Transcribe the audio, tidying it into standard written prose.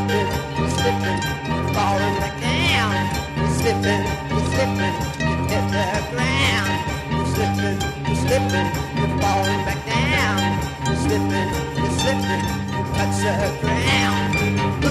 slipping, you're slipping, you're falling back down. You're slipping, you hit the ground. You're slipping, you're falling back down. You're slipping, you touch the ground.